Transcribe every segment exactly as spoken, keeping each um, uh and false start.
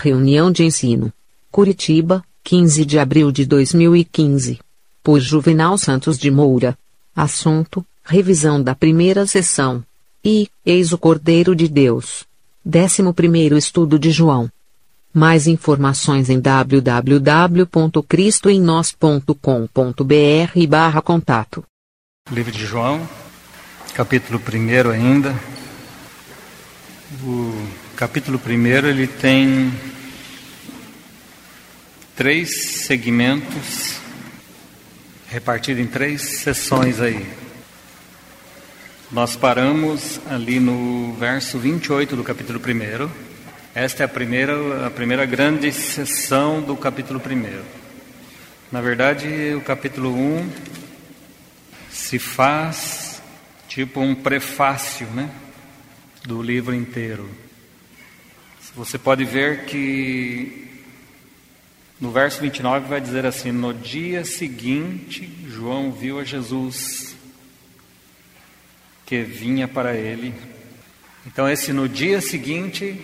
Reunião de ensino. Curitiba, quinze de abril de dois mil e quinze. Por Juvenal Santos de Moura. Assunto: revisão da primeira sessão. E, eis o Cordeiro de Deus. Décimo primeiro estudo de João. Mais informações em w w w ponto cristo em nós ponto com ponto b r barra contato. Livro de João, capítulo primeiro ainda. O capítulo primeiro ele tem três segmentos, repartido em três sessões aí. Nós paramos ali no verso vinte e oito do capítulo primeiro. Esta é a primeira, a primeira grande sessão do capítulo primeiro. Na verdade, o capítulo um se faz tipo um prefácio, né, do livro inteiro. Você pode ver que no verso vinte e nove vai dizer assim: no dia seguinte, João viu a Jesus que vinha para ele. Então esse no dia seguinte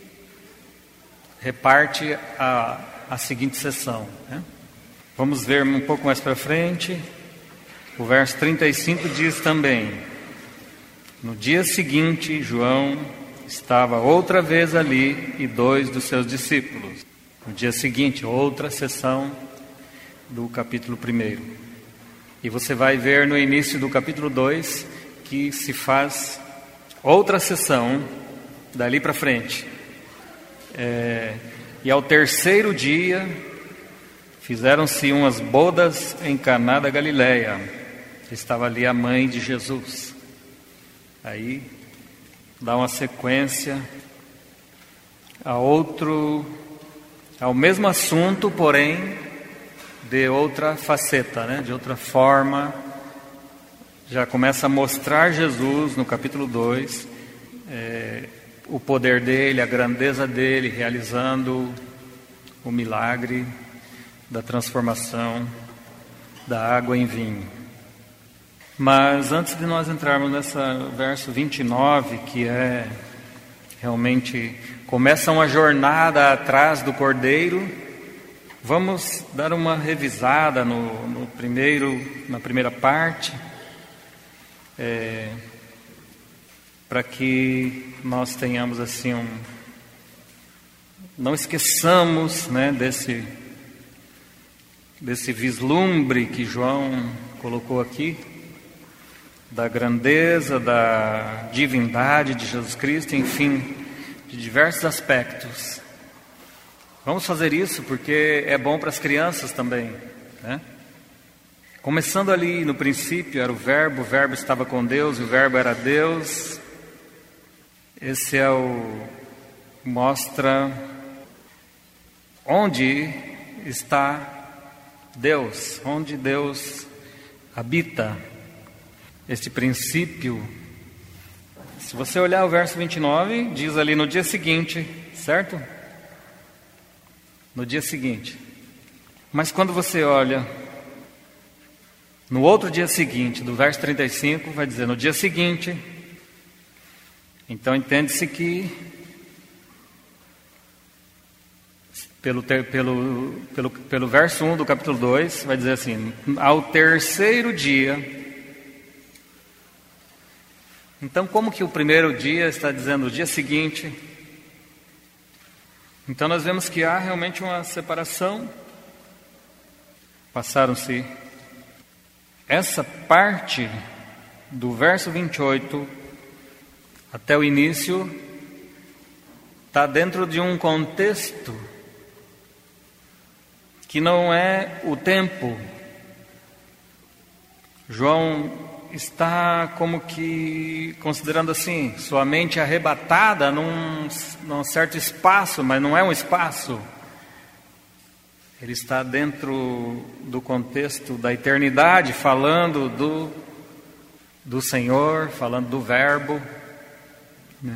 reparte a, a seguinte sessão, né? Vamos ver um pouco mais para frente. O verso trinta e cinco diz também: no dia seguinte, João estava outra vez ali e dois dos seus discípulos. No dia seguinte, outra sessão do capítulo primeiro. E você vai ver no início do capítulo dois que se faz outra sessão dali para frente. É, e ao terceiro dia fizeram-se umas bodas em Caná da Galileia. Estava ali a mãe de Jesus. Aí dá uma sequência a outro, ao mesmo assunto, porém de outra faceta, né? De outra forma. Já começa a mostrar Jesus no capítulo dois, é, o poder dele, a grandeza dele, realizando o milagre da transformação da água em vinho. Mas antes de nós entrarmos nessa verso vinte e nove, que é realmente começa uma jornada atrás do Cordeiro, vamos dar uma revisada no, no primeiro, na primeira parte, é, para que nós tenhamos assim um, não esqueçamos, né, desse desse vislumbre que João colocou aqui, da grandeza, da divindade de Jesus Cristo, enfim, de diversos aspectos. Vamos fazer isso porque é bom para as crianças também, né? Começando ali no princípio era o Verbo, o Verbo estava com Deus, o Verbo era Deus. Esse é o mostra onde está Deus, onde Deus habita. Este princípio, se você olhar o verso vinte e nove, diz ali no dia seguinte, certo? No dia seguinte. Mas quando você olha no outro dia seguinte, do verso trinta e cinco, vai dizer no dia seguinte. Então entende-se que pelo, pelo, pelo, pelo verso um do capítulo dois, vai dizer assim: ao terceiro dia. Então, como que o primeiro dia está dizendo o dia seguinte? Então, nós vemos que há realmente uma separação. Passaram-se essa parte do verso vinte e oito até o início, está dentro de um contexto que não é o tempo. João está como que considerando assim, sua mente arrebatada num, num certo espaço, mas não é um espaço. Ele está dentro do contexto da eternidade, falando do, do Senhor, falando do Verbo, né?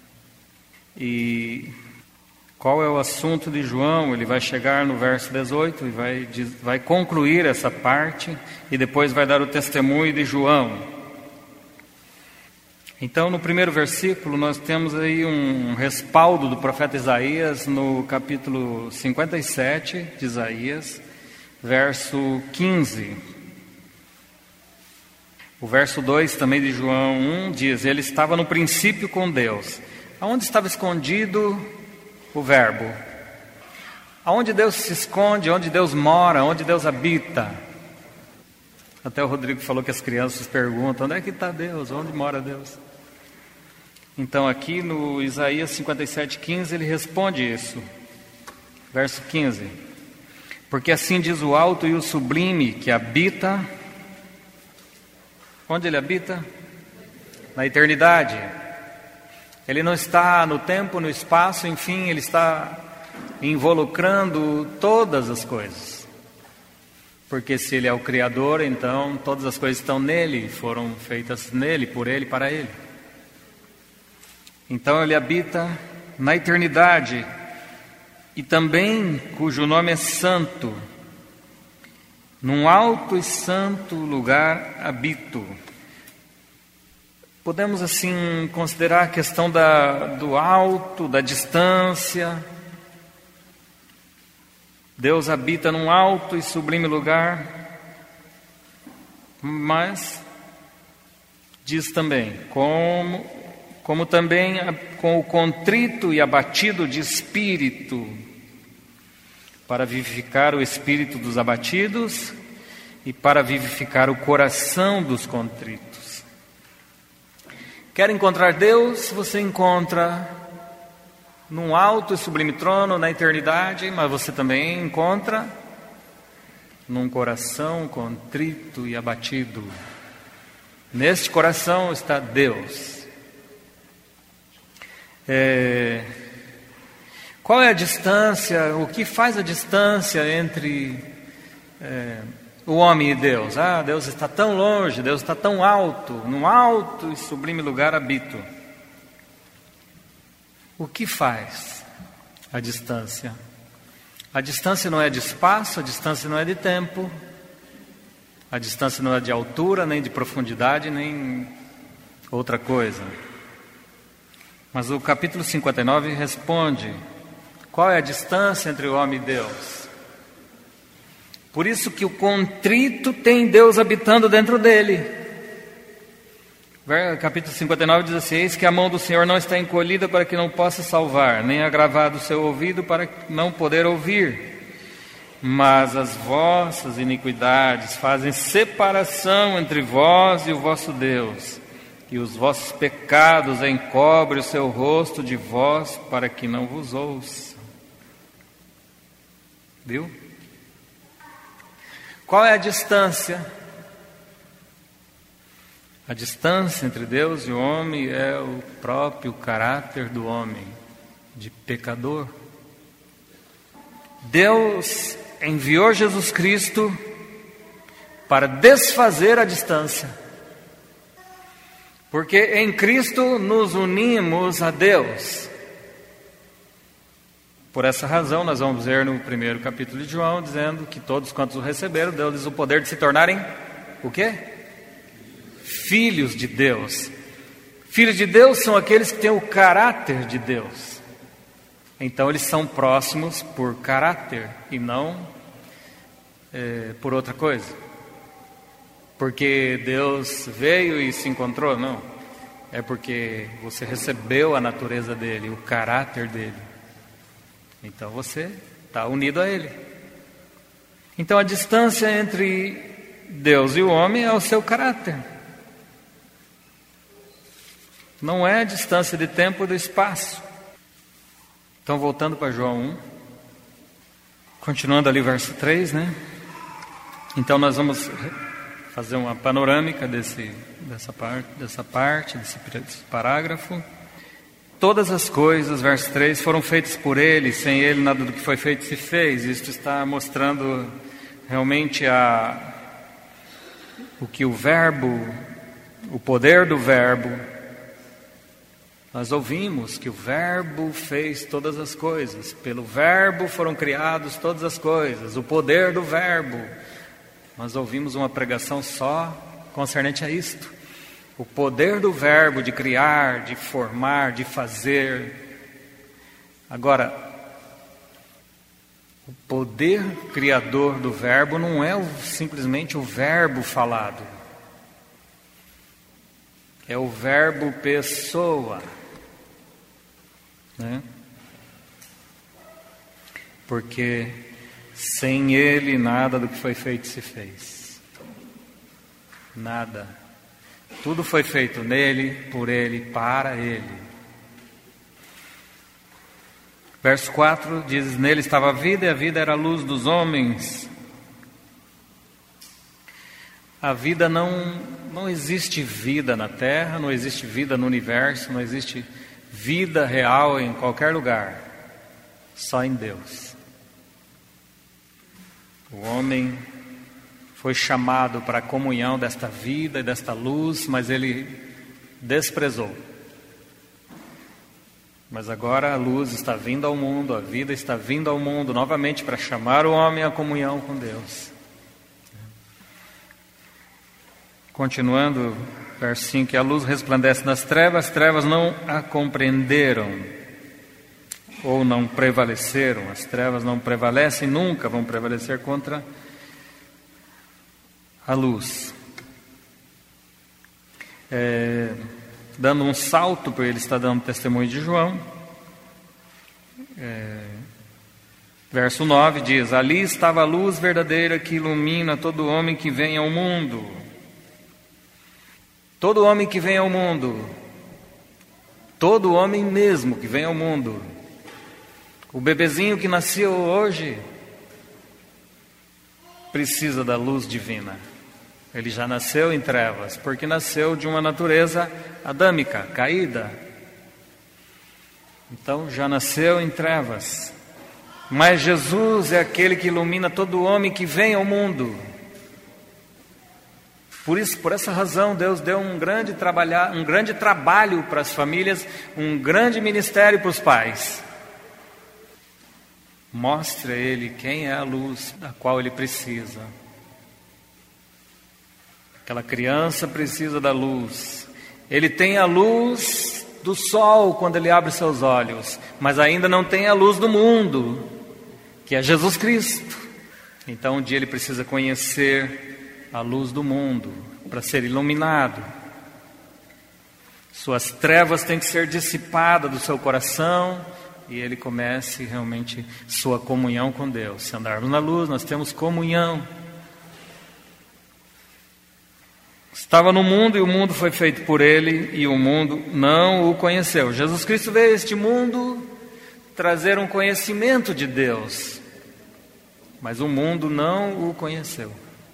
E qual é o assunto de João? Ele vai chegar no verso dezoito e vai, vai concluir essa parte, e depois vai dar o testemunho de João. Então, no primeiro versículo, nós temos aí um respaldo do profeta Isaías no capítulo cinquenta e sete de Isaías, verso quinze. O verso dois também de João um diz: ele estava no princípio com Deus. Aonde estava escondido o verbo? Aonde Deus se esconde, onde Deus mora, onde Deus habita? Até o Rodrigo falou que as crianças perguntam: onde é que está Deus? Onde mora Deus? Então aqui no Isaías cinquenta e sete, quinze, ele responde isso. Verso quinze: porque assim diz o alto e o sublime, que habita... Onde ele habita? Na eternidade. Ele não está no tempo, no espaço, enfim, ele está involucrando todas as coisas. Porque se ele é o Criador, então todas as coisas estão nele, foram feitas nele, por ele, para ele. Então ele habita na eternidade, e também cujo nome é santo. Num alto e santo lugar habito. Podemos assim considerar a questão da, do alto, da distância. Deus habita num alto e sublime lugar, mas diz também, como, como também com o contrito e abatido de espírito, para vivificar o espírito dos abatidos e para vivificar o coração dos contritos. Quer encontrar Deus? Você encontra num alto e sublime trono na eternidade, mas você também encontra num coração contrito e abatido. Neste coração está Deus. É... Qual é a distância, o que faz a distância entre é, o homem e Deus? Ah, Deus está tão longe, Deus está tão alto, num alto e sublime lugar habito. O que faz a distância? A distância não é de espaço, a distância não é de tempo, a distância não é de altura, nem de profundidade, nem outra coisa. Mas o capítulo cinquenta e nove responde: qual é a distância entre o homem e Deus? Por isso que o contrito tem Deus habitando dentro dele. Capítulo cinquenta e nove diz assim: eis que a mão do Senhor não está encolhida para que não possa salvar, nem agravado o seu ouvido para não poder ouvir. Mas as vossas iniquidades fazem separação entre vós e o vosso Deus, e os vossos pecados encobrem o seu rosto de vós para que não vos ouça. Viu? Qual é a distância? A distância entre Deus e o homem é o próprio caráter do homem, de pecador. Deus enviou Jesus Cristo para desfazer a distância, porque em Cristo nos unimos a Deus. Por essa razão, nós vamos ver no primeiro capítulo de João, dizendo que todos quantos o receberam, deu-lhes o poder de se tornarem o quê? Filhos de Deus. Filhos de Deus são aqueles que têm o caráter de Deus. Então eles são próximos por caráter e não é, por outra coisa. Porque Deus veio e se encontrou, não. É porque você recebeu a natureza dele, o caráter dele. Então você está unido a ele. Então a distância entre Deus e o homem é o seu caráter. Não é a distância de tempo e do espaço. Então, voltando para João um, continuando ali verso três, né? Então nós vamos fazer uma panorâmica desse, dessa parte, dessa parte, desse, desse parágrafo. Todas as coisas, verso três, foram feitas por ele, sem ele nada do que foi feito se fez. Isto está mostrando realmente a, o que o verbo, o poder do verbo. Nós ouvimos que o verbo fez todas as coisas, pelo verbo foram criadas todas as coisas, o poder do verbo. Nós ouvimos uma pregação só concernente a isto. o poder do verbo de criar, de formar, de fazer. Agora, o poder criador do verbo não é o, simplesmente o verbo falado. É o verbo pessoa, né? Porque sem ele nada do que foi feito se fez. Nada. Tudo foi feito nele, por ele, para ele. Verso quatro diz: nele estava a vida e a vida era a luz dos homens. A vida não, não existe vida na terra, não existe vida no universo, não existe vida real em qualquer lugar, só em Deus. O homem foi chamado para a comunhão desta vida e desta luz, mas ele desprezou. Mas agora a luz está vindo ao mundo, a vida está vindo ao mundo novamente para chamar o homem à comunhão com Deus. Continuando, verso cinco: a luz resplandece nas trevas, as trevas não a compreenderam, ou não prevaleceram. As trevas não prevalecem, nunca vão prevalecer contra a luz. É, dando um salto, porque ele está dando testemunho de João. É, verso nove diz: ali estava a luz verdadeira que ilumina todo homem que vem ao mundo. Todo homem que vem ao mundo, todo homem mesmo que vem ao mundo, o bebezinho que nasceu hoje, precisa da luz divina. Ele já nasceu em trevas, porque nasceu de uma natureza adâmica, caída. Então já nasceu em trevas. Mas Jesus é aquele que ilumina todo homem que vem ao mundo. Por isso, por essa razão, Deus deu um grande, trabalhar, um grande trabalho para as famílias, um grande ministério para os pais. Mostre a ele quem é a luz da qual ele precisa. Aquela criança precisa da luz. Ele tem a luz do sol quando ele abre seus olhos, mas ainda não tem a luz do mundo, que é Jesus Cristo. Então um dia ele precisa conhecer a luz do mundo para ser iluminado. Suas trevas têm que ser dissipadas do seu coração e ele comece realmente sua comunhão com Deus. Se andarmos na luz, nós temos comunhão. Estava no mundo e o mundo foi feito por ele e o mundo não o conheceu. Jesus Cristo veio a este mundo trazer um conhecimento de Deus, mas o mundo não o conheceu.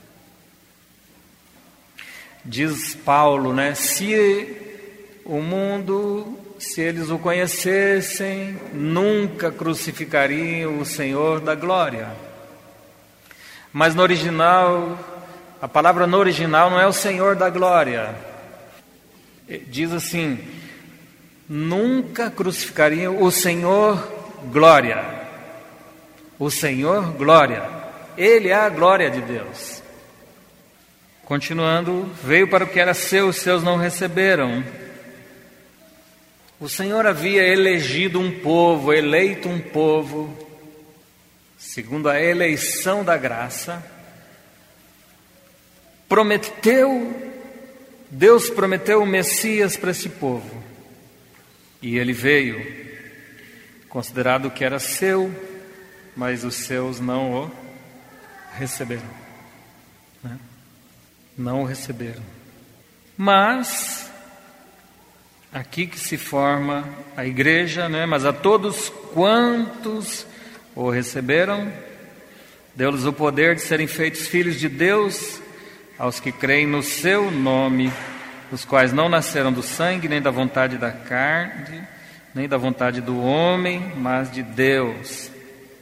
Diz Paulo, né? Se o mundo, se eles o conhecessem, nunca crucificariam o Senhor da glória. Mas no original, a palavra no original não é o Senhor da glória. Diz assim: nunca crucificariam o Senhor glória. O Senhor glória. Ele é a glória de Deus. Continuando, veio para o que era seu, os seus não receberam. O Senhor havia elegido um povo, eleito um povo, segundo a eleição da graça. Prometeu, Deus prometeu o Messias para esse povo. E ele veio, considerado que era seu, mas os seus não o receberam. Né? Não o receberam. Mas aqui que se forma a igreja, né? Mas a todos quantos o receberam, deu-lhes o poder de serem feitos filhos de Deus, aos que creem no seu nome, os quais não nasceram do sangue, nem da vontade da carne, nem da vontade do homem, mas de Deus.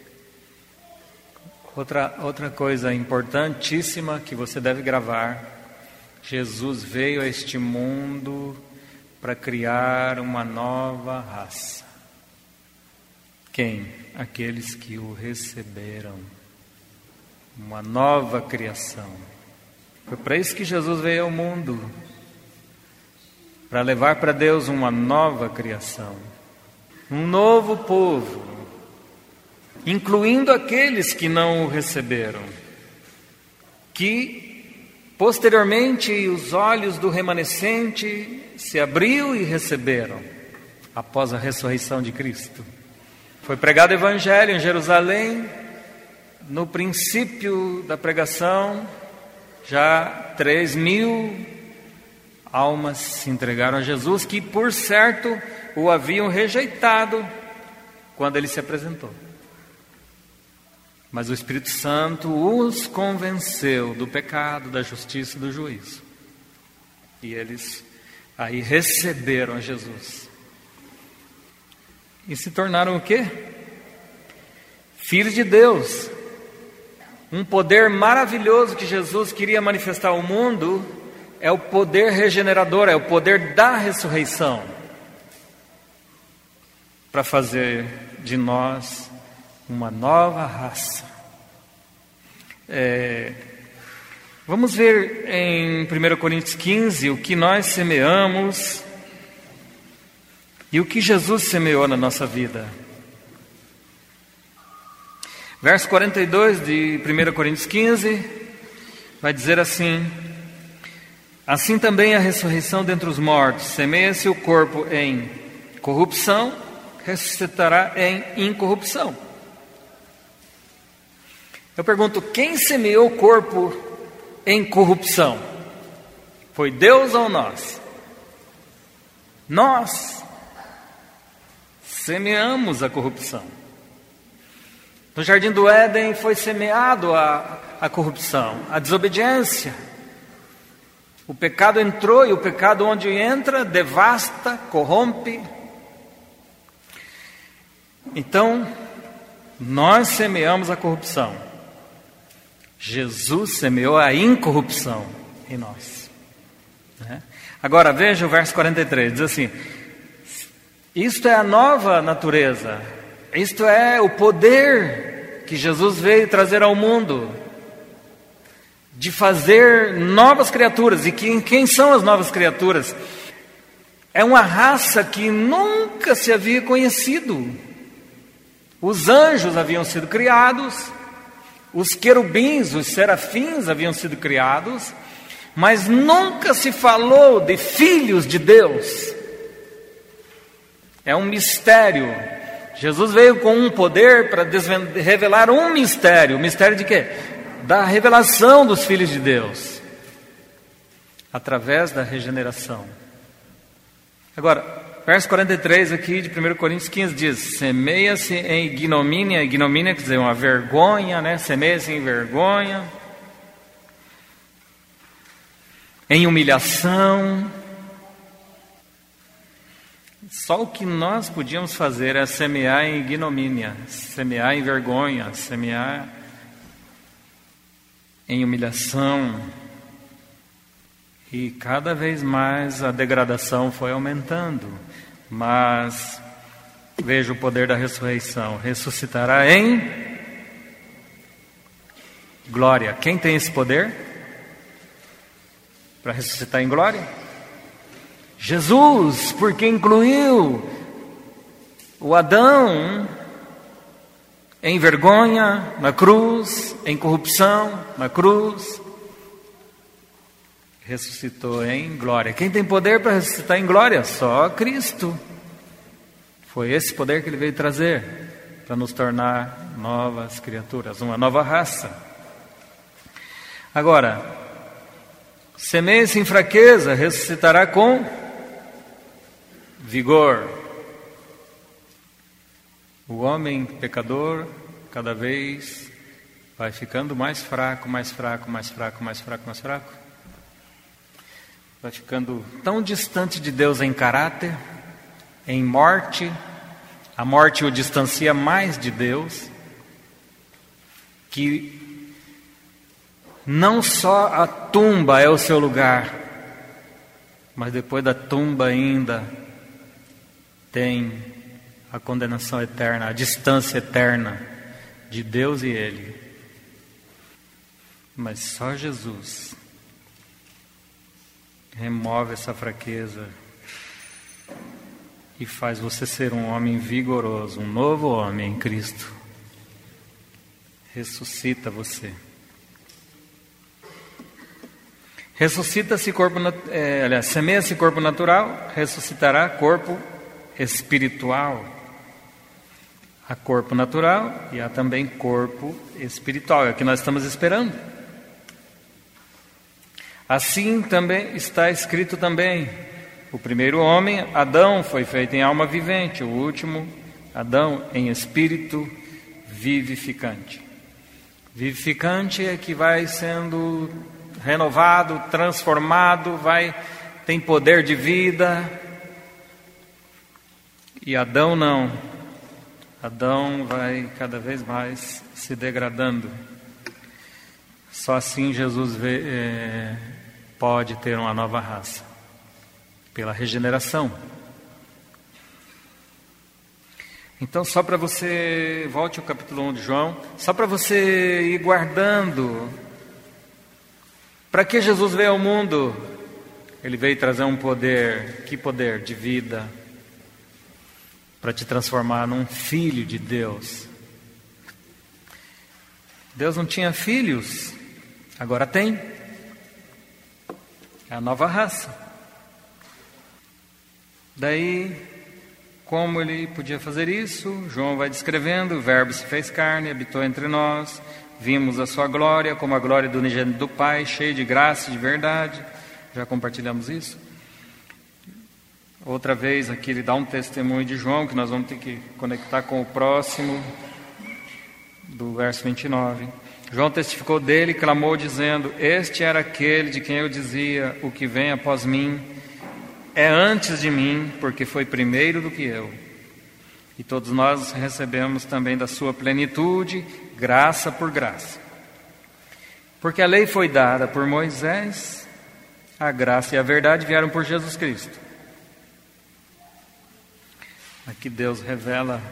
Outra, outra coisa importantíssima que você deve gravar: Jesus veio a este mundo para criar uma nova raça. Quem? Aqueles que o receberam. Uma nova criação. Foi para isso que Jesus veio ao mundo. para levar para Deus uma nova criação, um novo povo, incluindo aqueles que não o receberam, que posteriormente os olhos do remanescente se abriu e receberam após a ressurreição de Cristo. Foi pregado o Evangelho em Jerusalém. No princípio da pregação, já três mil almas se entregaram a Jesus, que por certo o haviam rejeitado quando ele se apresentou. Mas o Espírito Santo os convenceu do pecado, da justiça e do juízo. E eles aí receberam a Jesus. E se tornaram o quê? Filhos de Deus. Um poder maravilhoso que Jesus queria manifestar ao mundo é o poder regenerador, é o poder da ressurreição, para fazer de nós uma nova raça. É, vamos ver em primeira Coríntios quinze o que nós semeamos e o que Jesus semeou na nossa vida. Verso quarenta e dois de primeira Coríntios quinze vai dizer assim: assim também a ressurreição dentre os mortos, semeia-se o corpo em corrupção, ressuscitará em incorrupção. Eu pergunto, quem semeou o corpo em corrupção? Foi Deus ou nós? Nós semeamos a corrupção. No jardim do Éden foi semeado a, a corrupção, a desobediência. O pecado entrou e o pecado, onde entra, devasta, corrompe. Então, nós semeamos a corrupção. Jesus semeou a incorrupção em nós. Né? Agora veja o verso quarenta e três, diz assim: isto é a nova natureza, isto é o poder que Jesus veio trazer ao mundo, de fazer novas criaturas. E que, quem são as novas criaturas? É uma raça que nunca se havia conhecido. Os anjos haviam sido criados, os querubins, os serafins haviam sido criados, mas nunca se falou de filhos de Deus. É um mistério. Jesus veio com um poder para revelar um mistério. O mistério de quê? Da revelação dos filhos de Deus, através da regeneração. Agora, verso quarenta e três aqui de primeira Coríntios quinze diz: semeia-se em ignomínia. Ignomínia quer dizer uma vergonha, né? Semeia-se em vergonha, em humilhação. Só o que nós podíamos fazer é semear em ignomínia, semear em vergonha, semear em humilhação. E cada vez mais a degradação foi aumentando. Mas veja o poder da ressurreição: ressuscitará em glória. Quem tem esse poder para ressuscitar em glória? Jesus, porque incluiu o Adão em vergonha na cruz, em corrupção na cruz, ressuscitou em glória. Quem tem poder para ressuscitar em glória? Só Cristo. Foi esse poder que Ele veio trazer para nos tornar novas criaturas, uma nova raça. Agora, semeia-se em fraqueza, ressuscitará com vigor. O homem pecador cada vez vai ficando mais fraco, mais fraco, mais fraco, mais fraco, mais fraco. Vai ficando tão distante de Deus em caráter, em morte. A morte o distancia mais de Deus, que não só a tumba é o seu lugar, mas depois da tumba ainda tem a condenação eterna, a distância eterna de Deus e Ele. Mas só Jesus remove essa fraqueza, e faz você ser um homem vigoroso, um novo homem em Cristo. Ressuscita você. Ressuscita-se corpo, é, aliás, semeia-se corpo natural, ressuscitará corpo espiritual. Há corpo natural e há também corpo espiritual, é o que nós estamos esperando. Assim também está escrito também, o primeiro homem, Adão, foi feito em alma vivente, o último, Adão, em espírito vivificante. Vivificante é que vai sendo renovado, transformado, vai, tem poder de vida. E Adão não. Adão vai cada vez mais se degradando. Só assim Jesus vê, é, pode ter uma nova raça, pela regeneração. Então, só para você, volte ao capítulo um de João, só para você ir guardando. Para que Jesus veio ao mundo? Ele veio trazer um poder, que poder? De vida, para te transformar num filho de Deus. Deus não tinha filhos, agora tem. É a nova raça. Daí, como ele podia fazer isso? João vai descrevendo: o Verbo se fez carne, habitou entre nós, vimos a sua glória, como a glória do unigênito do Pai, cheio de graça e de verdade. Já compartilhamos isso. Outra vez aqui ele dá um testemunho de João, que nós vamos ter que conectar com o próximo, do verso vinte e nove. João testificou dele e clamou dizendo: este era aquele de quem eu dizia, o que vem após mim é antes de mim, porque foi primeiro do que eu. E todos nós recebemos também da sua plenitude, graça por graça. Porque a lei foi dada por Moisés, a graça e a verdade vieram por Jesus Cristo. Aqui Deus revela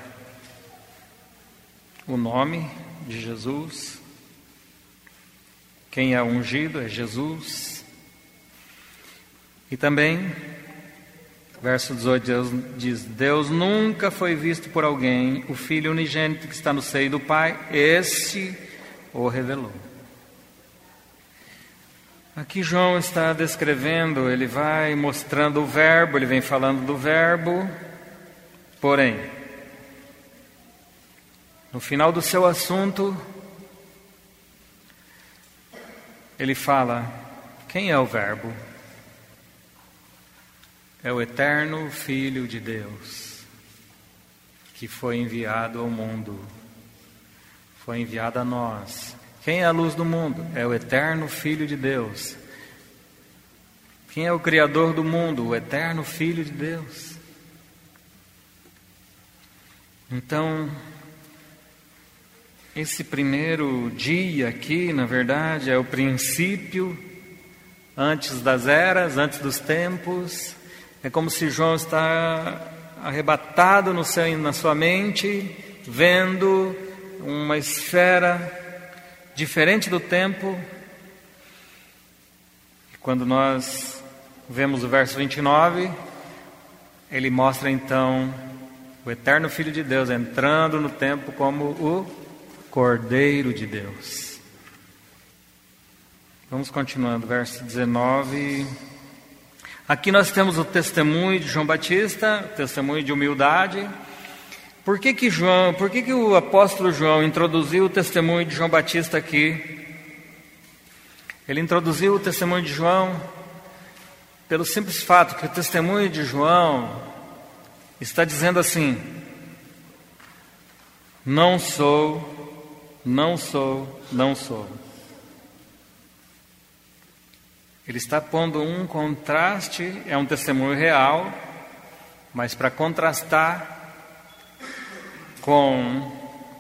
o nome de Jesus. Quem é ungido é Jesus. E também, verso dezoito, Deus diz: Deus nunca foi visto por alguém, o Filho unigênito que está no seio do Pai, esse o revelou. Aqui João está descrevendo, ele vai mostrando o verbo, ele vem falando do verbo, porém, no final do seu assunto, ele fala: quem é o verbo? É o eterno Filho de Deus, que foi enviado ao mundo, foi enviado a nós. Quem é a luz do mundo? É o eterno Filho de Deus. Quem é o Criador do mundo? O eterno Filho de Deus. Então, esse primeiro dia aqui, na verdade, é o princípio, antes das eras, antes dos tempos. É como se João está arrebatado no seu, na sua mente, vendo uma esfera diferente do tempo. E quando nós vemos o verso vinte e nove, ele mostra então o eterno Filho de Deus entrando no tempo como o Cordeiro de Deus. Vamos continuando, verso dezenove. Aqui nós temos o testemunho de João Batista, testemunho de humildade. Por que que João, por que que o apóstolo João introduziu o testemunho de João Batista aqui? Ele introduziu o testemunho de João pelo simples fato que o testemunho de João está dizendo assim: não sou, não sou, não sou. Ele está pondo um contraste, é um testemunho real, mas para contrastar com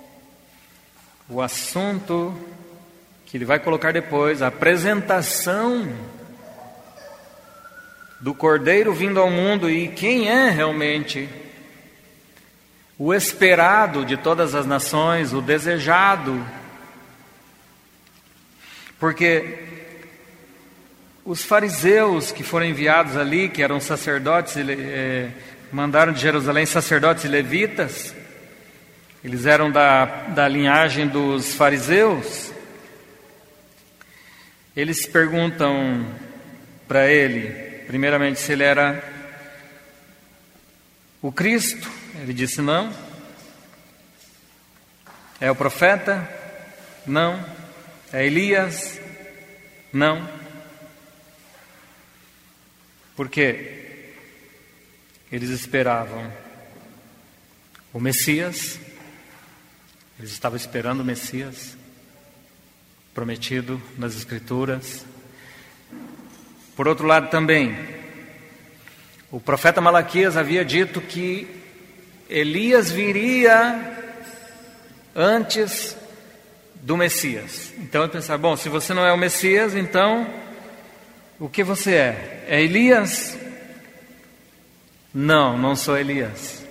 o assunto que ele vai colocar depois, a apresentação do Cordeiro vindo ao mundo e quem é realmente o esperado de todas as nações, o desejado. Porque os fariseus que foram enviados ali, que eram sacerdotes, é, mandaram de Jerusalém sacerdotes e levitas. Eles eram da, da linhagem dos fariseus. Eles perguntam para ele, primeiramente, se ele era o Cristo. Ele disse não. É o profeta? Não. É Elias? Não. Por quê? Eles esperavam o Messias. Eles estavam esperando o Messias prometido nas Escrituras. Por outro lado também, o profeta Malaquias havia dito que Elias viria antes do Messias. Então eu pensava, bom, se você não é o Messias, então o que você é? É Elias? Não, não sou Elias.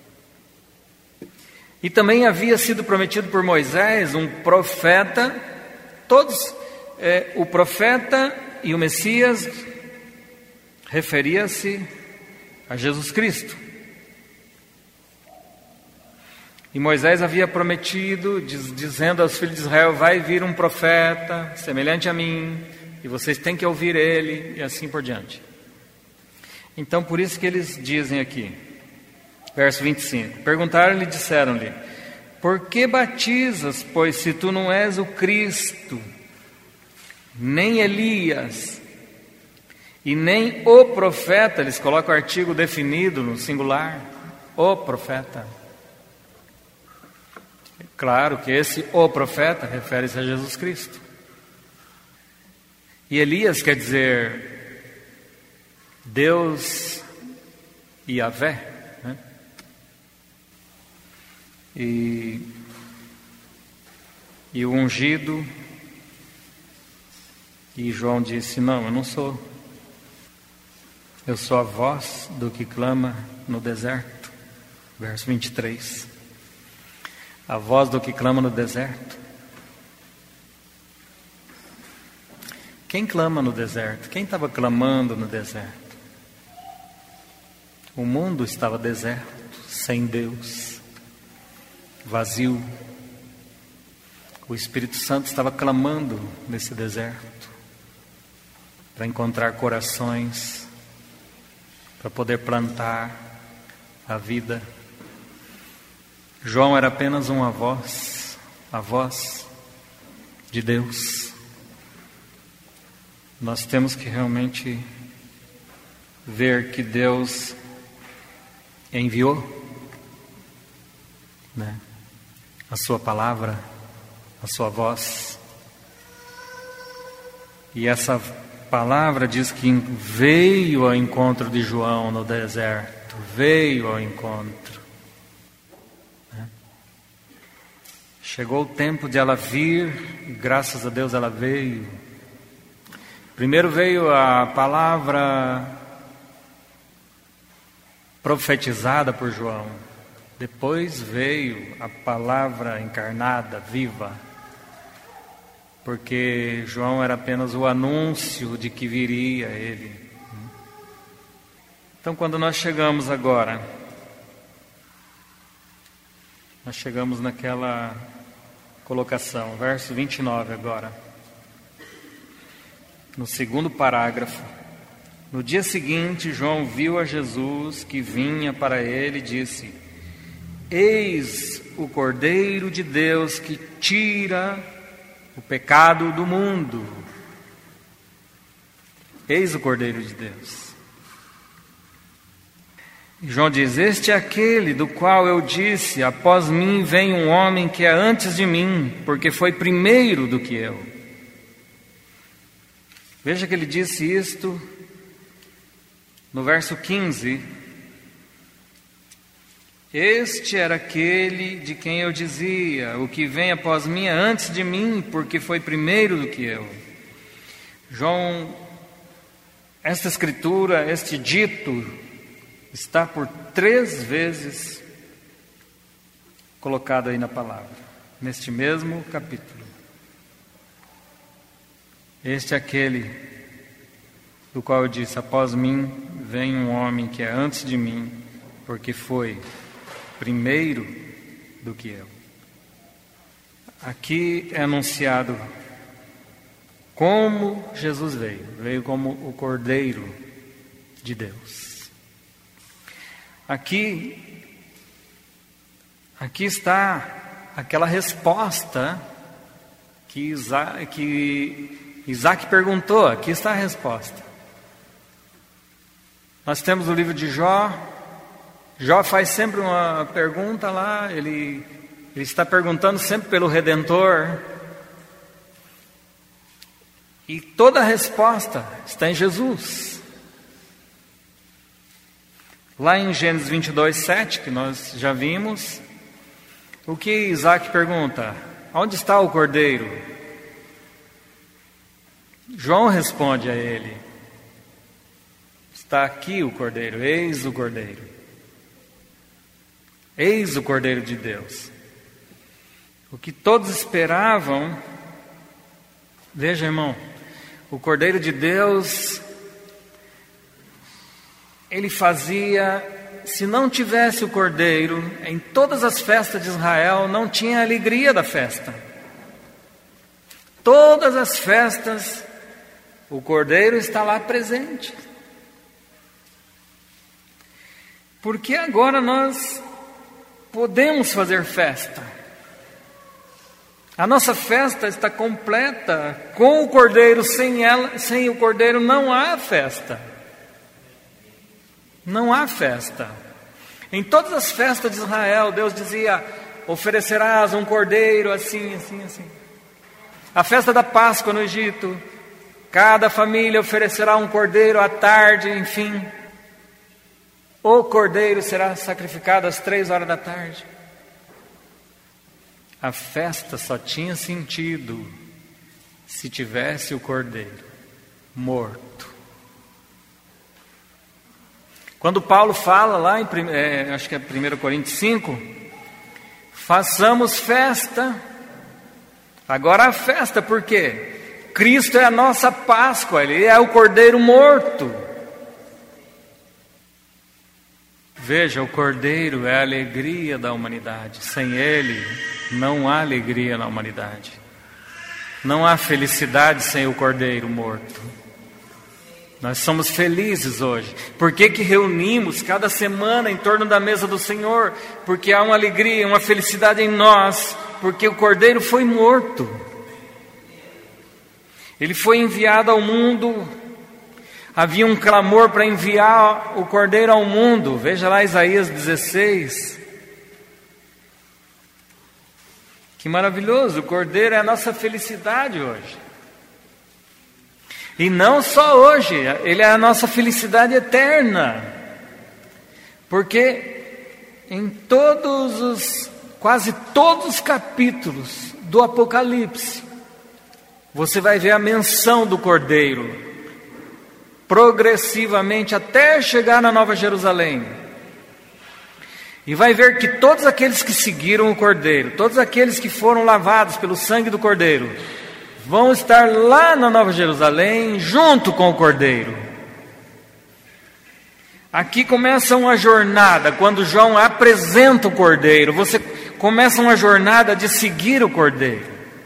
E também havia sido prometido por Moisés um profeta, todos, é, o profeta e o Messias referia-se a Jesus Cristo. E Moisés havia prometido, diz, dizendo aos filhos de Israel, vai vir um profeta semelhante a mim, e vocês têm que ouvir ele, e assim por diante. Então, por isso que eles dizem aqui, verso vinte e cinco, perguntaram-lhe e disseram-lhe, por que batizas, pois se tu não és o Cristo, nem Elias, e nem o profeta, eles colocam o artigo definido no singular, o profeta. Claro que esse o profeta refere-se a Jesus Cristo. E Elias quer dizer Deus e Yahvé, né? E, e o ungido, e João disse, não, eu não sou. Eu sou a voz do que clama no deserto. Verso vinte e três. A voz do que clama no deserto. Quem clama no deserto? Quem estava clamando no deserto? O mundo estava deserto, sem Deus, vazio. O Espírito Santo estava clamando nesse deserto para encontrar corações, para poder plantar a vida. João era apenas uma voz, a voz de Deus. Nós temos que realmente ver que Deus enviou, né, a sua palavra, a sua voz. E essa palavra diz que veio ao encontro de João no deserto, veio ao encontro. Né? Chegou o tempo de ela vir, e graças a Deus ela veio. Primeiro veio a palavra profetizada por João. Depois veio a palavra encarnada, viva. Porque João era apenas o anúncio de que viria ele. Então, quando nós chegamos agora, nós chegamos naquela colocação, verso vinte e nove agora. No segundo parágrafo, no dia seguinte, João viu a Jesus que vinha para ele e disse, eis o Cordeiro de Deus que tira o pecado do mundo. Eis o Cordeiro de Deus. E João diz, este é aquele do qual eu disse, após mim vem um homem que é antes de mim, porque foi primeiro do que eu. Veja que ele disse isto no verso quinze. Este era aquele de quem eu dizia, o que vem após mim é antes de mim, porque foi primeiro do que eu. João, esta escritura, este dito, está por três vezes colocado aí na palavra, neste mesmo capítulo. Este é aquele do qual eu disse, após mim vem um homem que é antes de mim, porque foi primeiro do que eu. Aqui é anunciado como Jesus veio. Veio como o Cordeiro de Deus. Aqui, aqui está aquela resposta que Isaac, que Isaac perguntou. Aqui está a resposta. Nós temos o livro de Jó. Jó faz sempre uma pergunta lá. Ele, ele está perguntando sempre pelo Redentor. E toda a resposta está em Jesus. Lá em Gênesis vinte e dois, sete, que nós já vimos, o que Isaac pergunta? Onde está o cordeiro? João responde a ele: está aqui o cordeiro, eis o cordeiro. Eis o Cordeiro de Deus. O que todos esperavam, veja, irmão, o Cordeiro de Deus, ele fazia, se não tivesse o Cordeiro, em todas as festas de Israel, não tinha a alegria da festa. Todas as festas, o Cordeiro está lá presente. Porque agora nós podemos fazer festa. A nossa festa está completa com o Cordeiro. Sem ela, sem o Cordeiro não há festa. Não há festa. Em todas as festas de Israel, Deus dizia: oferecerás um cordeiro assim, assim, assim. A festa da Páscoa no Egito, cada família oferecerá um cordeiro à tarde, enfim. O cordeiro será sacrificado às três horas da tarde. A festa só tinha sentido se tivesse o cordeiro morto. Quando Paulo fala lá, em, é, acho que é primeiro Coríntios cinco, façamos festa. Agora a festa, por quê? Cristo é a nossa Páscoa, Ele é o cordeiro morto. Veja, o cordeiro é a alegria da humanidade. Sem Ele, não há alegria na humanidade. Não há felicidade sem o cordeiro morto. Nós somos felizes hoje. Por que que reunimos cada semana em torno da mesa do Senhor? Porque há uma alegria, uma felicidade em nós. Porque o cordeiro foi morto. Ele foi enviado ao mundo. Havia um clamor para enviar o cordeiro ao mundo. Veja lá Isaías dezesseis. Que maravilhoso, o cordeiro é a nossa felicidade hoje. E não só hoje, ele é a nossa felicidade eterna. Porque em todos os, quase todos os capítulos do Apocalipse, você vai ver a menção do cordeiro. Progressivamente até chegar na Nova Jerusalém. E vai ver que todos aqueles que seguiram o Cordeiro, todos aqueles que foram lavados pelo sangue do Cordeiro, vão estar lá na Nova Jerusalém junto com o Cordeiro. Aqui começa uma jornada. Quando João apresenta o Cordeiro, você começa uma jornada de seguir o Cordeiro.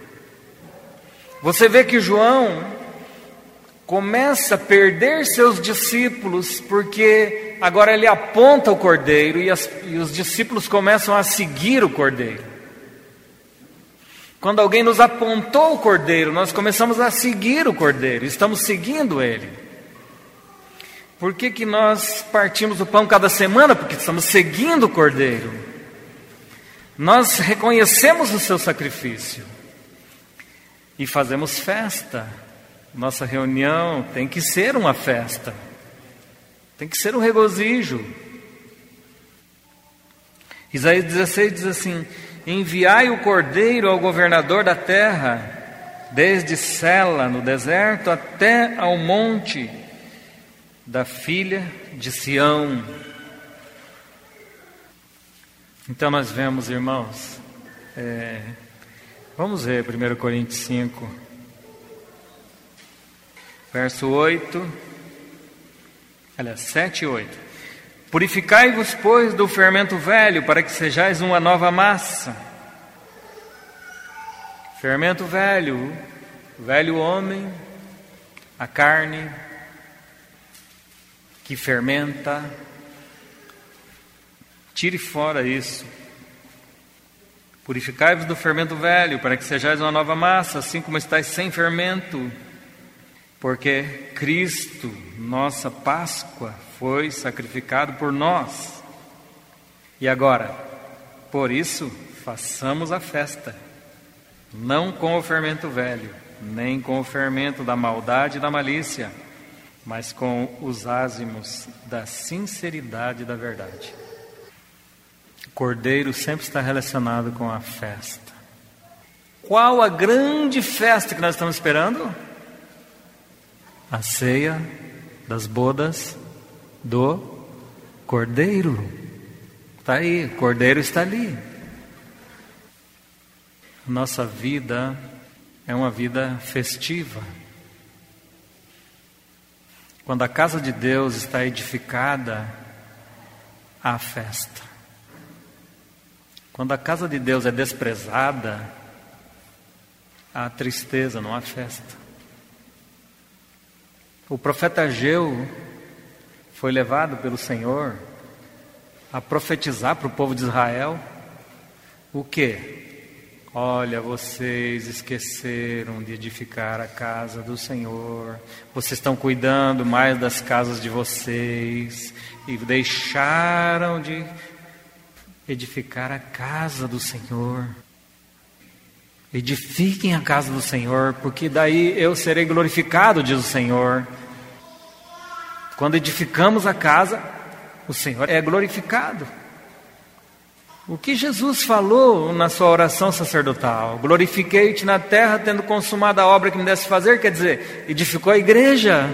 Você vê que João começa a perder seus discípulos, porque agora ele aponta o Cordeiro e, as, e os discípulos começam a seguir o Cordeiro. Quando alguém nos apontou o Cordeiro, nós começamos a seguir o Cordeiro, estamos seguindo ele. Por que que nós partimos o pão cada semana? Porque estamos seguindo o Cordeiro. Nós reconhecemos o seu sacrifício e fazemos festa. Nossa reunião tem que ser uma festa, tem que ser um regozijo. Isaías dezesseis diz assim: enviai o cordeiro ao governador da terra, desde Sela, no deserto, até ao monte da filha de Sião. Então nós vemos, irmãos, é, vamos ver primeiro Coríntios cinco. Verso oito, aliás, sete e oito. Purificai-vos, pois, do fermento velho, para que sejais uma nova massa. Fermento velho, velho homem, a carne que fermenta. Tire fora isso. Purificai-vos do fermento velho, para que sejais uma nova massa, assim como estáis sem fermento. Porque Cristo, nossa Páscoa, foi sacrificado por nós. E agora, por isso, façamos a festa, não com o fermento velho, nem com o fermento da maldade e da malícia, mas com os ázimos da sinceridade e da verdade. O cordeiro sempre está relacionado com a festa. Qual a grande festa que nós estamos esperando? A ceia das bodas do Cordeiro. Está aí, o Cordeiro está ali. Nossa vida é uma vida festiva. Quando a casa de Deus está edificada, há festa. Quando a casa de Deus é desprezada, há tristeza, não há festa. O profeta Ageu foi levado pelo Senhor a profetizar para o povo de Israel o quê? Olha, vocês esqueceram de edificar a casa do Senhor, vocês estão cuidando mais das casas de vocês e deixaram de edificar a casa do Senhor. Edifiquem a casa do Senhor, porque daí eu serei glorificado, diz o Senhor. Quando edificamos a casa, o Senhor é glorificado. O que Jesus falou na sua oração sacerdotal? Glorifiquei-te na terra, tendo consumado a obra que me desse fazer. Quer dizer, edificou a igreja.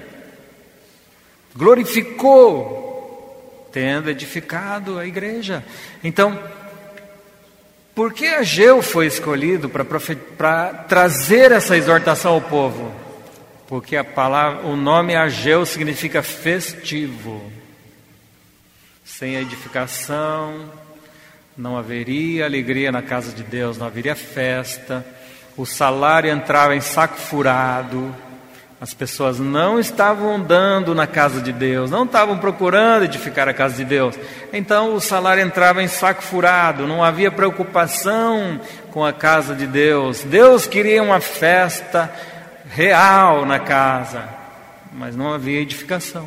Glorificou, tendo edificado a igreja. Então, por que Ageu foi escolhido para para trazer essa exortação ao povo? Porque a palavra, o nome Ageu significa festivo. Sem a edificação, não haveria alegria na casa de Deus, não haveria festa. O salário entrava em saco furado. As pessoas não estavam andando na casa de Deus, não estavam procurando edificar a casa de Deus. Então o salário entrava em saco furado, não havia preocupação com a casa de Deus. Deus queria uma festa real na casa, mas não havia edificação.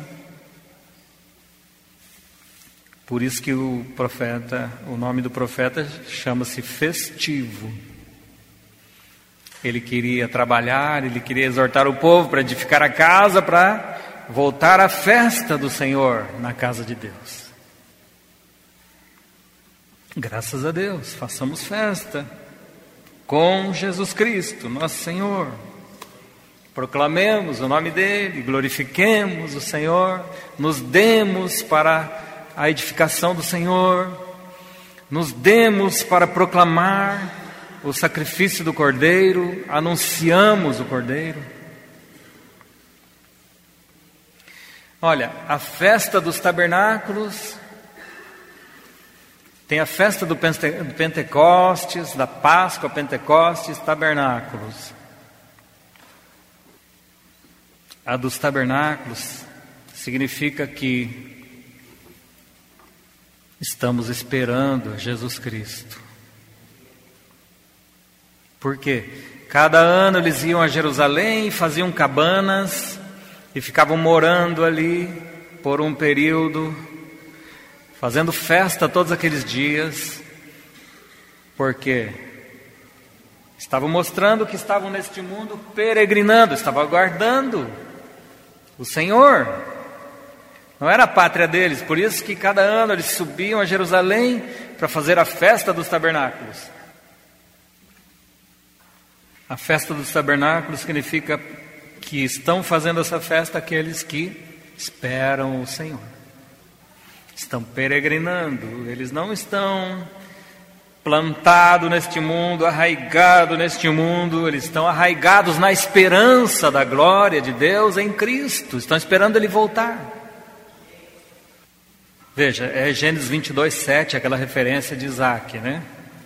Por isso que o profeta, o nome do profeta chama-se festivo. Ele queria trabalhar, ele queria exortar o povo para edificar a casa, para voltar à festa do Senhor na casa de Deus. Graças a Deus, façamos festa com Jesus Cristo, nosso Senhor. Proclamemos o nome dele, glorifiquemos o Senhor, nos demos para a edificação do Senhor, nos demos para proclamar o sacrifício do Cordeiro, anunciamos o Cordeiro. Olha, a festa dos tabernáculos, tem a festa do Pentecostes, da Páscoa, Pentecostes, tabernáculos. A dos tabernáculos significa que estamos esperando Jesus Cristo. Por quê? Cada ano eles iam a Jerusalém, faziam cabanas e ficavam morando ali por um período, fazendo festa todos aqueles dias. Por quê? Estavam mostrando que estavam neste mundo peregrinando, estavam aguardando o Senhor. Não era a pátria deles, por isso que cada ano eles subiam a Jerusalém para fazer a festa dos tabernáculos. A festa dos tabernáculos significa que estão fazendo essa festa aqueles que esperam o Senhor. Estão peregrinando, eles não estão plantados neste mundo, arraigados neste mundo, eles estão arraigados na esperança da glória de Deus em Cristo, estão esperando Ele voltar. Veja, é Gênesis vinte e dois, sete, aquela referência de Isaac, né?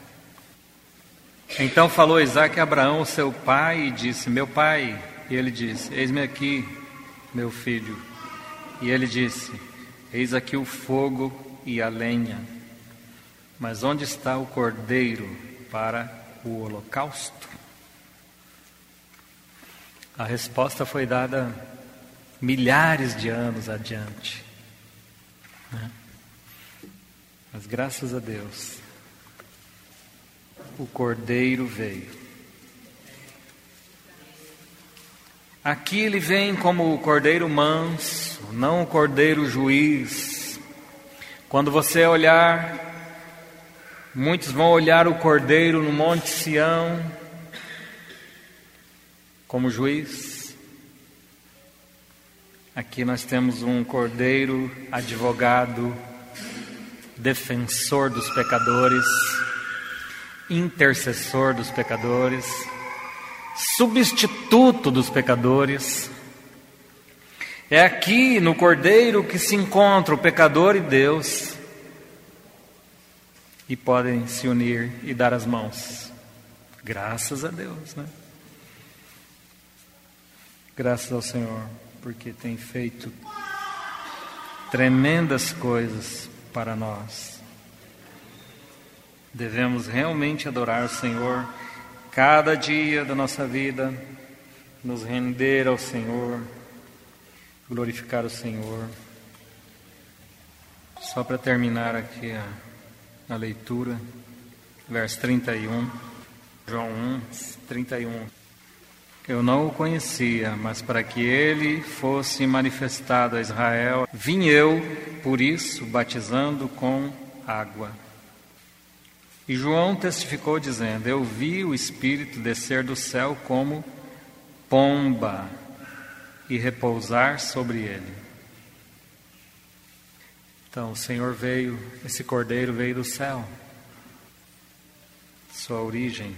Então falou Isaac a Abraão, seu pai, e disse: meu pai. E ele disse: eis-me aqui, meu filho. E ele disse: eis aqui o fogo e a lenha, mas onde está o cordeiro para o holocausto? A resposta foi dada milhares de anos adiante, né? Mas graças a Deus, o cordeiro veio. Aqui ele vem como o cordeiro manso, não o cordeiro juiz. Quando você olhar, muitos vão olhar o cordeiro no Monte Sião como juiz. Aqui nós temos um cordeiro advogado, defensor dos pecadores, intercessor dos pecadores, substituto dos pecadores. É aqui no Cordeiro que se encontra o pecador e Deus, e podem se unir e dar as mãos. Graças a Deus, né? Graças ao Senhor, porque tem feito tremendas coisas para nós. Devemos realmente adorar o Senhor cada dia da nossa vida, nos render ao Senhor, glorificar o Senhor. Só para terminar aqui a, a leitura, verso trinta e um, João um, trinta e um. Eu não o conhecia, mas para que ele fosse manifestado a Israel, vim eu, por isso, batizando com água. E João testificou dizendo: eu vi o Espírito descer do céu como pomba e repousar sobre ele. Então o Senhor veio, esse cordeiro veio do céu, sua origem.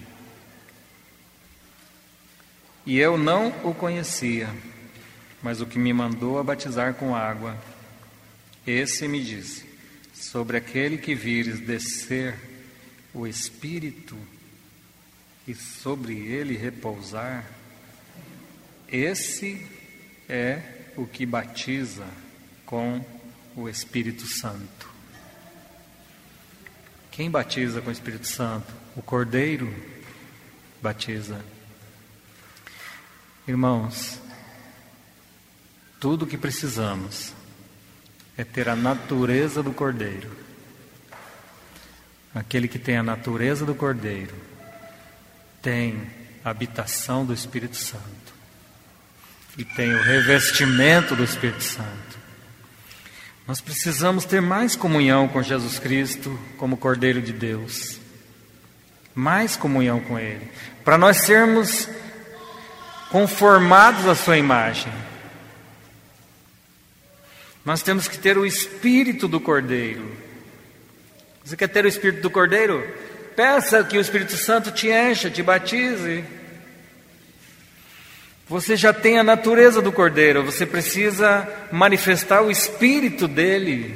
E eu não o conhecia, mas o que me mandou a batizar com água, esse me disse: sobre aquele que vires descer o Espírito e sobre ele repousar, esse é o que batiza com o Espírito Santo. Quem batiza com o Espírito Santo? O Cordeiro batiza. Irmãos, tudo o que precisamos é ter a natureza do Cordeiro. Aquele que tem a natureza do Cordeiro tem a habitação do Espírito Santo e tem o revestimento do Espírito Santo. Nós precisamos ter mais comunhão com Jesus Cristo como Cordeiro de Deus, mais comunhão com Ele, para nós sermos conformados à sua imagem. Nós temos que ter o Espírito do Cordeiro. Você quer ter o Espírito do Cordeiro? Peça que o Espírito Santo te encha, te batize. Você já tem a natureza do Cordeiro, você precisa manifestar o Espírito dele.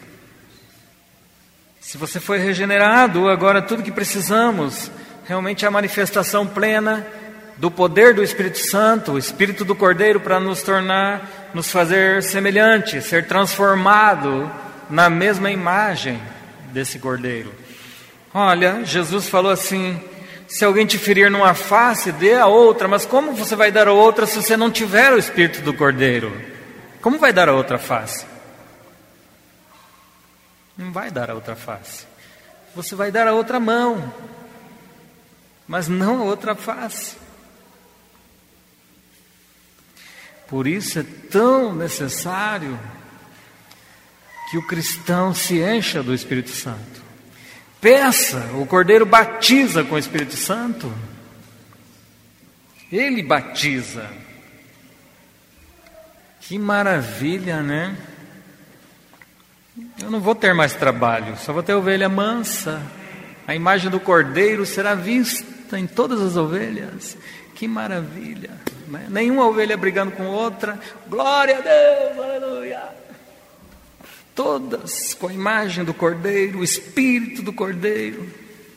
Se você foi regenerado, agora tudo que precisamos realmente é a manifestação plena do poder do Espírito Santo, o Espírito do Cordeiro, para nos tornar, nos fazer semelhante, ser transformado na mesma imagem desse Cordeiro. Olha, Jesus falou assim: se alguém te ferir numa face, dê a outra. Mas como você vai dar a outra se você não tiver o Espírito do Cordeiro? Como vai dar a outra face? Não vai dar a outra face. Você vai dar a outra mão, mas não a outra face. Por isso é tão necessário que o cristão se encha do Espírito Santo. Peça, o Cordeiro batiza com o Espírito Santo. Ele batiza. Que maravilha, né? Eu não vou ter mais trabalho, só vou ter ovelha mansa. A imagem do Cordeiro será vista em todas as ovelhas. Que maravilha, né? Nenhuma ovelha brigando com outra. Glória a Deus, aleluia. todas com a imagem do Cordeiro, o espírito do Cordeiro.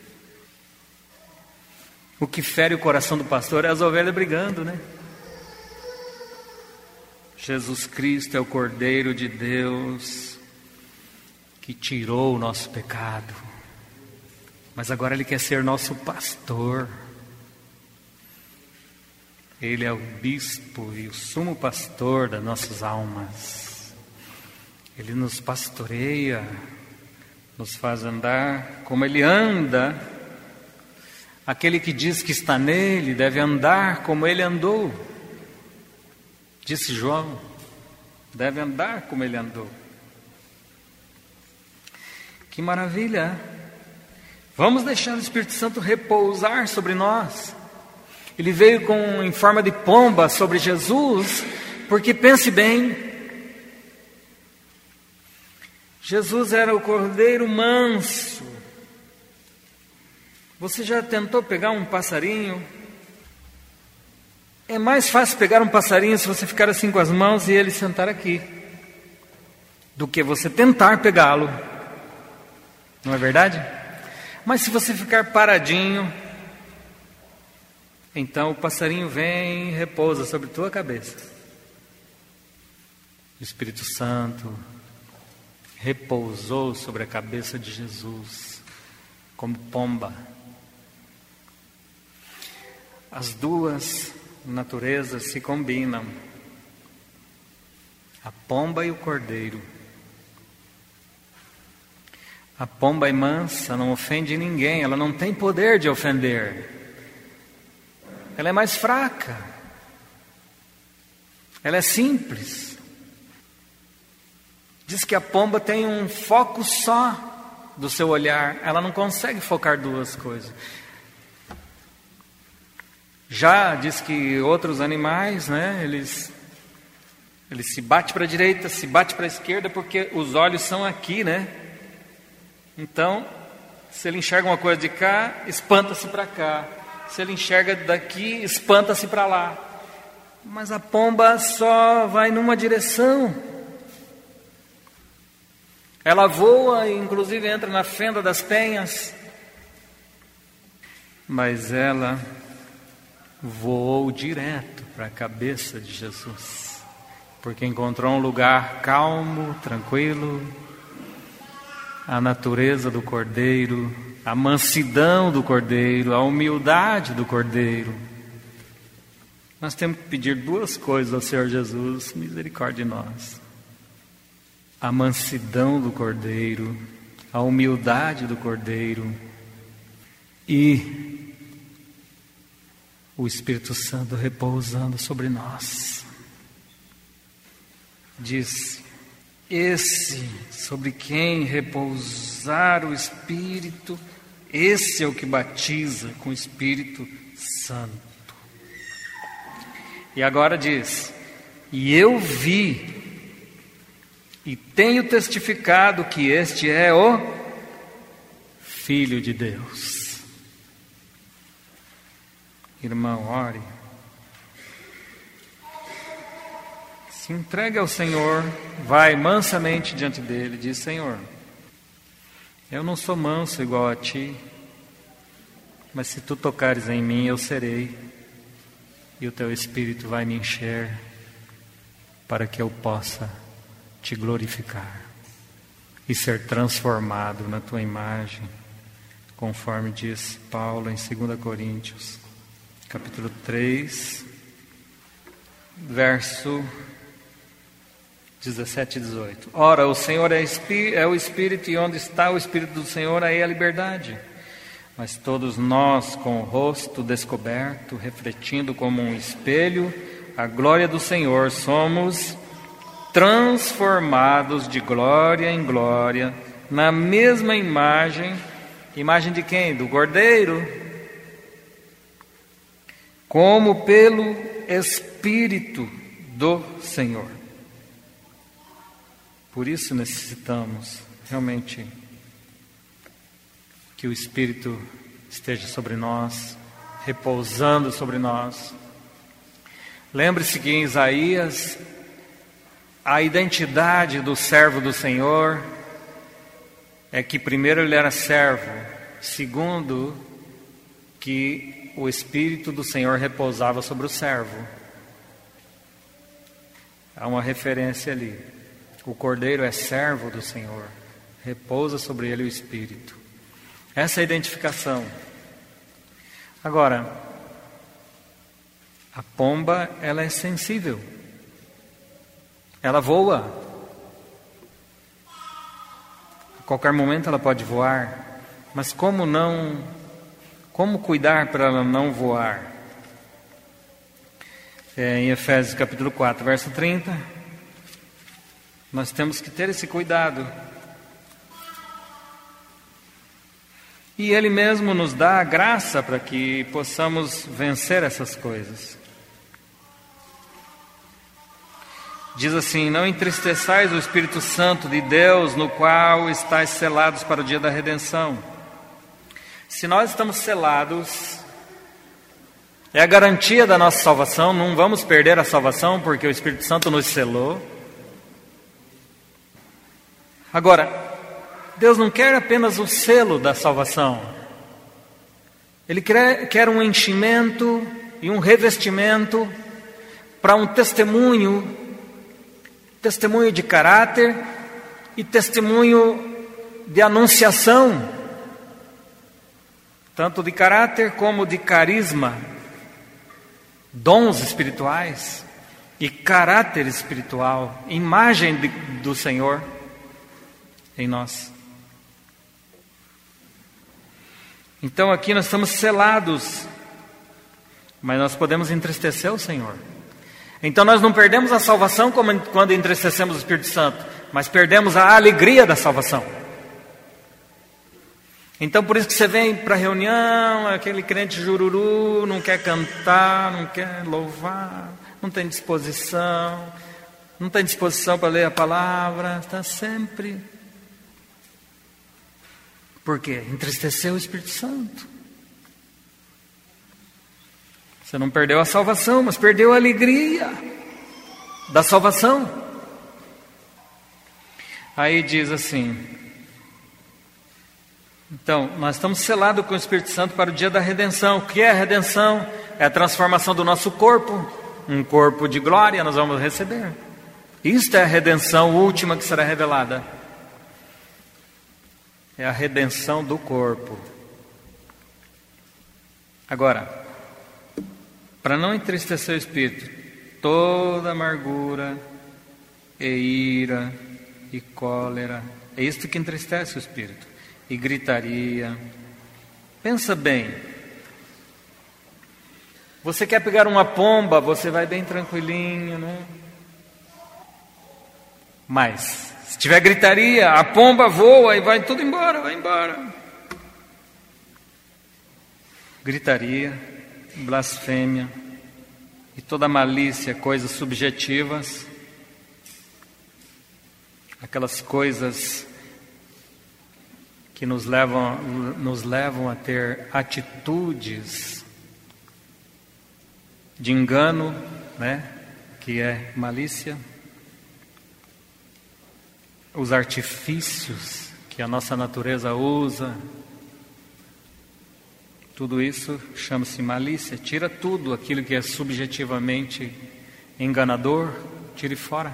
O que fere o coração do pastor é as ovelhas brigando, né? Jesus Cristo é o Cordeiro de Deus que tirou o nosso pecado, mas agora Ele quer ser nosso pastor. Ele é o bispo e o sumo pastor das nossas almas. Ele nos pastoreia, nos faz andar como Ele anda. Aquele que diz que está nele deve andar como Ele andou. Disse João, deve andar como Ele andou. Que maravilha! Vamos deixar o Espírito Santo repousar sobre nós. Ele veio com, em forma de pomba sobre Jesus, porque pense bem, Jesus era o Cordeiro manso. Você já tentou pegar um passarinho? É mais fácil pegar um passarinho se você ficar assim com as mãos e ele sentar aqui, do que você tentar pegá-lo. Não é verdade? Mas se você ficar paradinho, então o passarinho vem e repousa sobre tua cabeça. O Espírito Santo repousou sobre a cabeça de Jesus como pomba. As duas naturezas se combinam, a pomba e o cordeiro. A pomba é mansa, não ofende ninguém, ela não tem poder de ofender. Ela é mais fraca. Ela é simples. Diz que a pomba tem um foco só do seu olhar, ela não consegue focar duas coisas. Já diz que outros animais, né, eles, eles se batem para a direita, se batem para a esquerda, porque os olhos são aqui, né? Então, se ele enxerga uma coisa de cá, espanta-se para cá. Se ele enxerga daqui, espanta-se para lá. Mas a pomba só vai numa direção. Ela voa e inclusive entra na fenda das penhas. Mas ela voou direto para a cabeça de Jesus, porque encontrou um lugar calmo, tranquilo, a natureza do Cordeiro, a mansidão do Cordeiro, a humildade do Cordeiro. Nós temos que pedir duas coisas ao Senhor Jesus, misericórdia de nós: a mansidão do Cordeiro, a humildade do Cordeiro e o Espírito Santo repousando sobre nós. Diz: esse sobre quem repousar o Espírito, esse é o que batiza com o Espírito Santo. E agora diz: e eu vi e tenho testificado que este é o Filho de Deus. Irmão, ore. Se entregue ao Senhor, vai mansamente diante dele, diz: Senhor, eu não sou manso igual a ti, mas se tu tocares em mim, eu serei, e o teu Espírito vai me encher, para que eu possa te glorificar e ser transformado na tua imagem, conforme diz Paulo em dois Coríntios, capítulo três, verso dezessete e dezoito. Ora, o Senhor é, espí- é o Espírito, e onde está o Espírito do Senhor, aí é a liberdade. Mas todos nós, com o rosto descoberto, refletindo como um espelho a glória do Senhor, somos transformados de glória em glória, na mesma imagem. Imagem de quem? Do Cordeiro. Como pelo Espírito do Senhor. Por isso necessitamos realmente que o Espírito esteja sobre nós, repousando sobre nós. Lembre-se que em Isaías a identidade do servo do Senhor é que primeiro ele era servo, segundo que o Espírito do Senhor repousava sobre o servo. Há uma referência ali. O Cordeiro é servo do Senhor, repousa sobre ele o Espírito. Essa é a identificação. Agora, a pomba, ela é sensível. Ela voa. A qualquer momento ela pode voar. Mas como não, como cuidar para ela não voar? É, em Efésios capítulo quatro, verso trinta, nós temos que ter esse cuidado. E Ele mesmo nos dá a graça para que possamos vencer essas coisas. Diz assim: não entristeçais o Espírito Santo de Deus, no qual estáis selados para o dia da redenção. Se nós estamos selados, é a garantia da nossa salvação, não vamos perder a salvação porque o Espírito Santo nos selou. Agora, Deus não quer apenas o selo da salvação. Ele quer, quer um enchimento e um revestimento para um testemunho, testemunho de caráter e testemunho de anunciação, tanto de caráter como de carisma, dons espirituais e caráter espiritual, imagem de, do Senhor em nós. Então aqui nós estamos selados, mas nós podemos entristecer o Senhor. Então nós não perdemos a salvação como quando entristecemos o Espírito Santo, mas perdemos a alegria da salvação. Então por isso que você vem para a reunião, aquele crente jururu, não quer cantar, não quer louvar, não tem disposição, não tem disposição para ler a palavra, está sempre... Por quê? Entristeceu o Espírito Santo. Você não perdeu a salvação, mas perdeu a alegria da salvação. Aí diz assim: então, nós estamos selados com o Espírito Santo para o dia da redenção. O que é a redenção? É a transformação do nosso corpo. Um corpo de glória nós vamos receber. Isto é a redenção última que será revelada. É a redenção do corpo. Agora, para não entristecer o Espírito, toda amargura e ira e cólera, é isto que entristece o Espírito. E gritaria. Pensa bem. Você quer pegar uma pomba, você vai bem tranquilinho, né? Mas se tiver gritaria, a pomba voa e vai tudo embora, vai embora. Gritaria, blasfêmia e toda malícia, coisas subjetivas, aquelas coisas que nos levam, nos levam a ter atitudes de engano, né? Que é malícia. Os artifícios que a nossa natureza usa, tudo isso chama-se malícia. Tira tudo aquilo que é subjetivamente enganador, tire fora.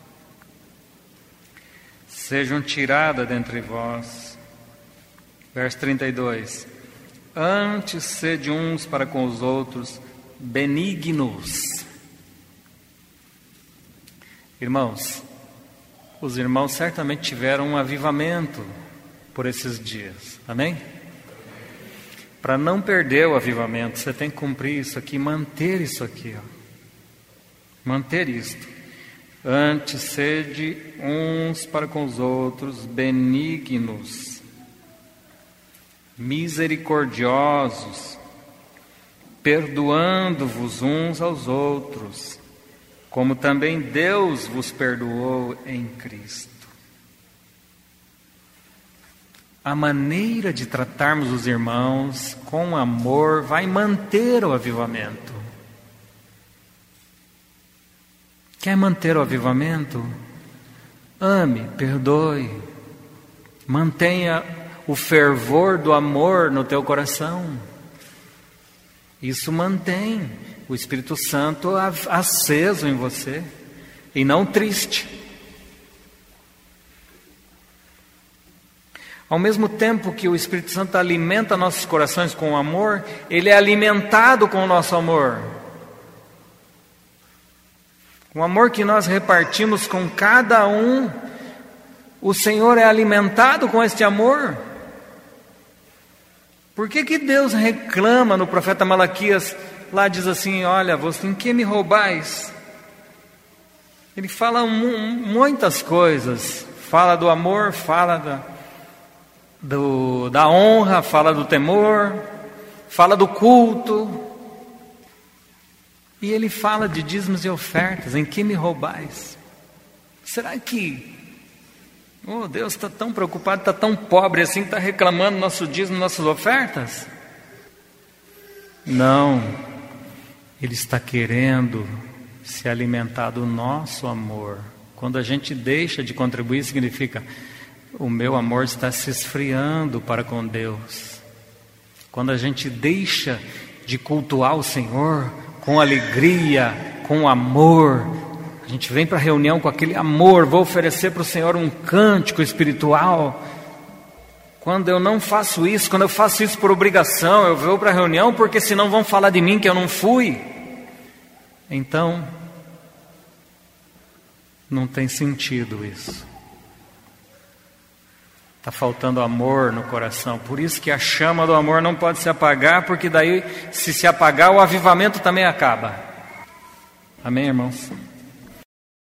Sejam tiradas dentre vós. Verso trinta e dois. Antes sede uns para com os outros benignos. Irmãos, os irmãos certamente tiveram um avivamento por esses dias, amém? Para não perder o avivamento, você tem que cumprir isso aqui, manter isso aqui, ó. Manter isto. Antes sede uns para com os outros benignos, misericordiosos, perdoando-vos uns aos outros, como também Deus vos perdoou em Cristo. A maneira de tratarmos os irmãos com amor vai manter o avivamento. Quer manter o avivamento? Ame, perdoe, mantenha o fervor do amor no teu coração. Isso mantém o Espírito Santo aceso em você e não triste. Ao mesmo tempo que o Espírito Santo alimenta nossos corações com o amor, ele é alimentado com o nosso amor. O amor que nós repartimos com cada um, o Senhor é alimentado com este amor. Por que que Deus reclama no profeta Malaquias, lá diz assim, olha, você em que me roubais? Ele fala mu- muitas coisas, fala do amor, fala da, do, da honra, fala do temor, fala do culto. E ele fala de dízimos e ofertas, em que me roubais? Será que, oh, Deus está tão preocupado, está tão pobre assim, está reclamando nosso dízimo, nossas ofertas? Não, Ele está querendo se alimentar do nosso amor. Quando a gente deixa de contribuir, significa, o meu amor está se esfriando para com Deus. Quando a gente deixa de cultuar o Senhor com alegria, com amor, a gente vem para a reunião com aquele amor, vou oferecer para o Senhor um cântico espiritual. Quando eu não faço isso, quando eu faço isso por obrigação, eu vou para a reunião porque senão vão falar de mim que eu não fui. Então, não tem sentido isso. Está faltando amor no coração. Por isso que a chama do amor não pode se apagar, porque daí, se se apagar, o avivamento também acaba. Amém, irmãos?